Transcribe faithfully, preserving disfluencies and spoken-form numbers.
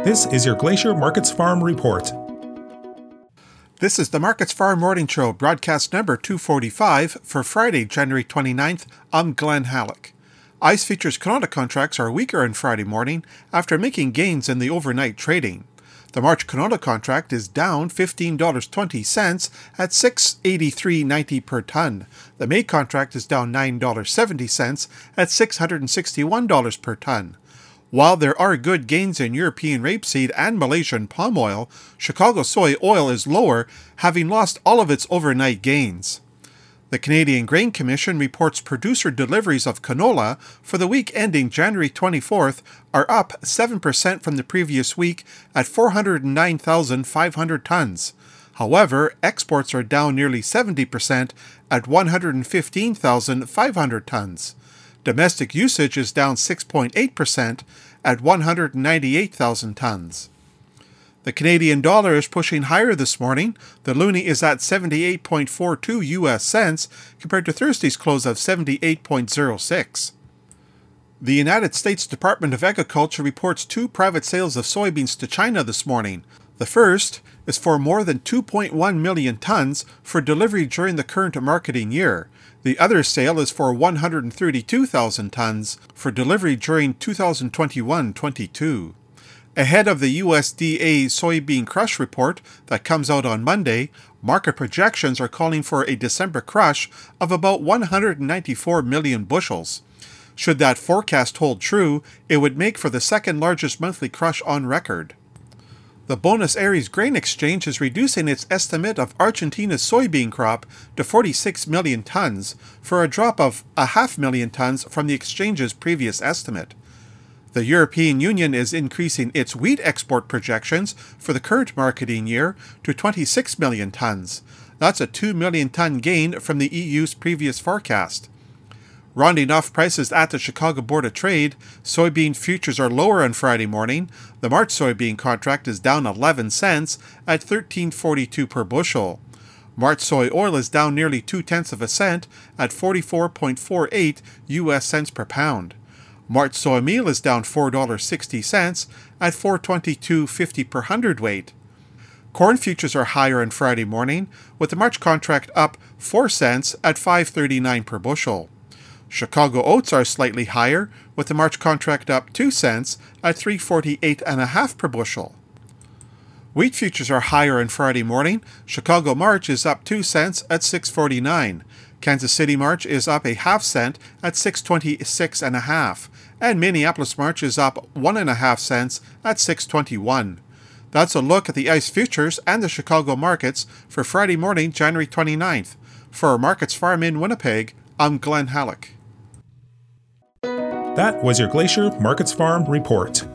This is your Glacier Markets Farm Report. This is the Markets Farm Morning Show, broadcast number two forty-five for Friday, January twenty-ninth. I'm Glenn Halleck. I C E futures canola contracts are weaker on Friday morning after making gains in the overnight trading. The March canola contract is down fifteen dollars and twenty cents at six eighty-three ninety per ton. The May contract is down nine dollars and seventy cents at six hundred sixty-one dollars per ton. While there are good gains in European rapeseed and Malaysian palm oil, Chicago soy oil is lower, having lost all of its overnight gains. The Canadian Grain Commission reports producer deliveries of canola for the week ending January twenty-fourth are up seven percent from the previous week at four hundred nine thousand five hundred tons. However, exports are down nearly seventy percent at one hundred fifteen thousand five hundred tons. Domestic usage is down six point eight percent at one hundred ninety-eight thousand tons. The Canadian dollar is pushing higher this morning. The loonie is at seventy-eight point four two U S cents compared to Thursday's close of seventy-eight point zero six. The United States Department of Agriculture reports two private sales of soybeans to China this morning. The first is for more than two point one million tons for delivery during the current marketing year. The other sale is for one hundred thirty-two thousand tons for delivery during two thousand twenty-one twenty-two. Ahead of the U S D A soybean crush report that comes out on Monday, market projections are calling for a December crush of about one hundred ninety-four million bushels. Should that forecast hold true, it would make for the second largest monthly crush on record. The Buenos Aires Grain Exchange is reducing its estimate of Argentina's soybean crop to forty-six million tons, for a drop of a half million tons from the exchange's previous estimate. The European Union is increasing its wheat export projections for the current marketing year to twenty-six million tons. That's a two million ton gain from the E U's previous forecast. Rounding off prices at the Chicago Board of Trade, soybean futures are lower on Friday morning. The March soybean contract is down eleven cents at thirteen forty-two per bushel. March soy oil is down nearly two-tenths of a cent at forty-four point four eight U S cents per pound. March soy meal is down four dollars and sixty cents at four twenty-two fifty per hundredweight. Corn futures are higher on Friday morning, with the March contract up four cents at five thirty-nine per bushel. Chicago oats are slightly higher, with the March contract up two cents at three forty-eight and a half per bushel. Wheat futures are higher on Friday morning. Chicago March is up two cents at six forty-nine. Kansas City March is up a half cent at six twenty-six and a half, and Minneapolis March is up one and a half cents at six twenty-one. That's a look at the I C E futures and the Chicago markets for Friday morning, January twenty-ninth. For Markets Farm in Winnipeg, I'm Glenn Halleck. That was your Glacier Markets Farm Report.